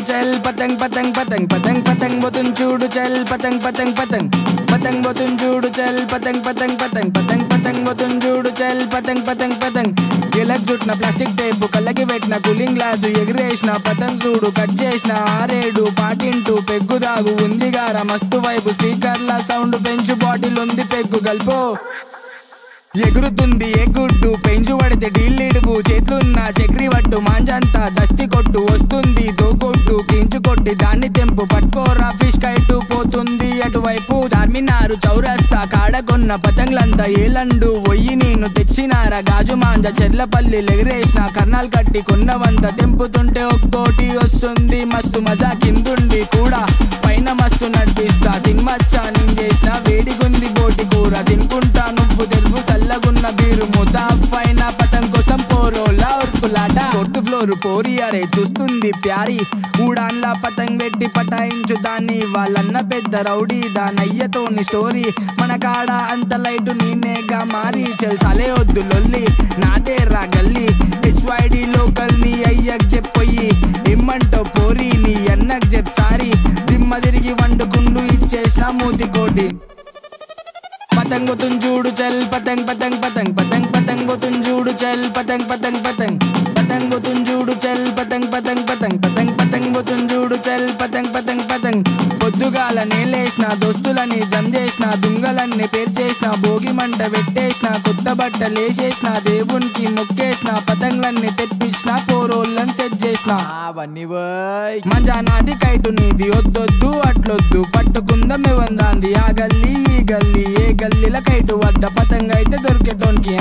चल पतंग पतंग पतंग पतंग पतंग बोतुन చూడు चल पतंग पतंग पतंग पतंग बोतुन చూడు चल पतंग पतंग पतंग पतंग पतंग बोतुन చూడు चल पतंग पतंग पतंग గిలక్ చుట్న ప్లాస్టిక్ టేపు కళ్ళకి పెట్టిన కూలింగ్ గ్లాసు ఎగిరేసిన పతంగ్ చూడు కట్ చేసిన ఆరేడు పాటింటూ పెగ్గు దాగు ఉంది గార మస్తు వైపు స్పీకర్ల సౌండ్ పెంచు బాటిల్ ఉంది పెగ్గు గల్పో ఎగురుతుంది ఎగుడ్డు పెంచు పడితే ఢిల్లీడుగు చేతులున్న చక్రి పట్టు మాంజంతా దస్తి కొట్టు వస్తుంది దోకొట్టు కించు కొట్టి దాన్ని తెంపు పట్టుకోరా ఫిష్ కైటు పోతుంది అటువైపు చార్మినారు చౌరస్తా కాడకొన్న పతంగులంతా ఏలండు ఒయ్యి నేను తెచ్చినారా గాజు మాంజ చెర్లపల్లి ఎగిరేసిన కర్నాల్ కట్టి కొన్నవంత తెంపుతుంటే ఒక్కోటి వస్తుంది మస్తు మజా కిందుండి కూడా పైన మస్తు నడిపిస్తా తిన్మచ్చా నేను చేసిన వేడిగుంది బోటి కూర తినుకుంటా నువ్వు తెలుగు చల్లగున్న బీరు ముతాఫైన పతంగ్ కోసం పోరోలా ఉరుకులాట ఫోర్త్ ఫ్లోర్ పోరి అరే చూస్తుంది ప్యారీ ఊడాన్లా పతంగ్ పెట్టి పటాయించు దాన్ని వాళ్ళన్న పెద్ద రౌడీ దానయ్యతోని స్టోరీ మన కాడ అంత లైటు నేనేగా మారి చెల్సాలే వద్దు లొల్లి నాదే రా గల్లి హెచ్వైడి లోకల్ నీ అయ్యకు చెప్పొయ్యి ఇమ్మంటో పోరి నీ అన్నకు చెప్ సారీ దిమ్మ తిరిగి వండుకుండు ఇచ్చేసిన మూతి కోటి पतंग बोतुन చూడు चल पतंग पतंग पतंग पतंग पतंग बोतुन చూడు चल पतंग पतंग पतंग पतंग बोतुन చూడు चल पतंग पतंग पतंग पतंग पतंग बोतुन చూడు चल पतंग पतंग पतंग పొద్దుగాల నేలేసిన దోస్తులని జం చేసిన దుంగలన్నీ పేర్చేసిన భోగి మంట పెట్టేసిన కొత్త బట్టలేసేసిన దేవునికి మొక్కేసిన పతంగులన్నీ తెప్పించిన పోరోళ్ళని సెట్ చేసిన అవన్నీ మంజా నాది కైటు నీది వద్దొద్దు అట్లొద్దు పట్టుకుందాం ఇవ్వందాంది ఆ గల్లీ ఈ గల్లీ ఏ గల్లీల కైటు వడ్డ పతంగ అయితే దొరికేటోనికి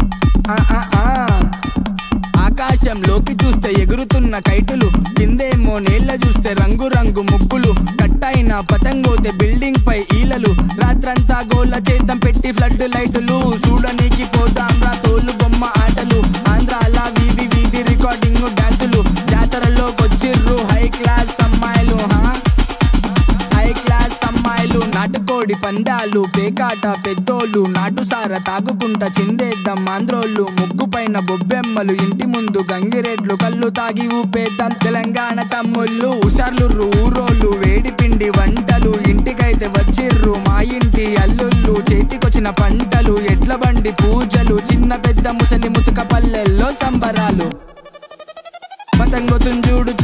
ఆకాశంలోకి చూస్తే ఎగురుతున్న కైటులు కిందేమో నీళ్ళ చూస్తే రంగు రంగు ముగ్గులు కట్టైన పతంగోతే బిల్డింగ్ పై ఈలలు రాత్రంతా గోళ్ళ చేతం పెట్టి ఫ్లడ్ లైటులు చూడనీకి పోతాం రా తోలు బొమ్మ ఆటలు ఆంధ్రాల వీధి వీధి రికార్డింగ్ డాన్సులు జాతరలోకొచ్చిర్రు హై క్లాస్ అమ్మాయిలు హై క్లాస్ అమ్మాయిలు నాటుకోడి పందాలు పేకాట పెద్దోళ్ళు నాటుసార తాగుకుంటా చిందేద్దాం ఆంధ్రోళ్ళు ముగ్గు పైన బొబ్బెమ్మలు ఇంటి ముందు గంగిరెడ్లు కళ్ళు తాగి ఊపేద్దాం తెలంగాణ తమ్ముళ్ళు ఉషర్లు ఊరోళ్ళు వేడి పిండి వంటలు ఇంటికైతే వచ్చిర్రు మా ఇంటి అల్లుళ్ళు చేతికొచ్చిన పంటలు ఎడ్ల బండి పూజలు చిన్న పెద్ద ముసలి ముతుక పల్లెల్లో సంబరాలు పతంగ్ బోతున్ చూడు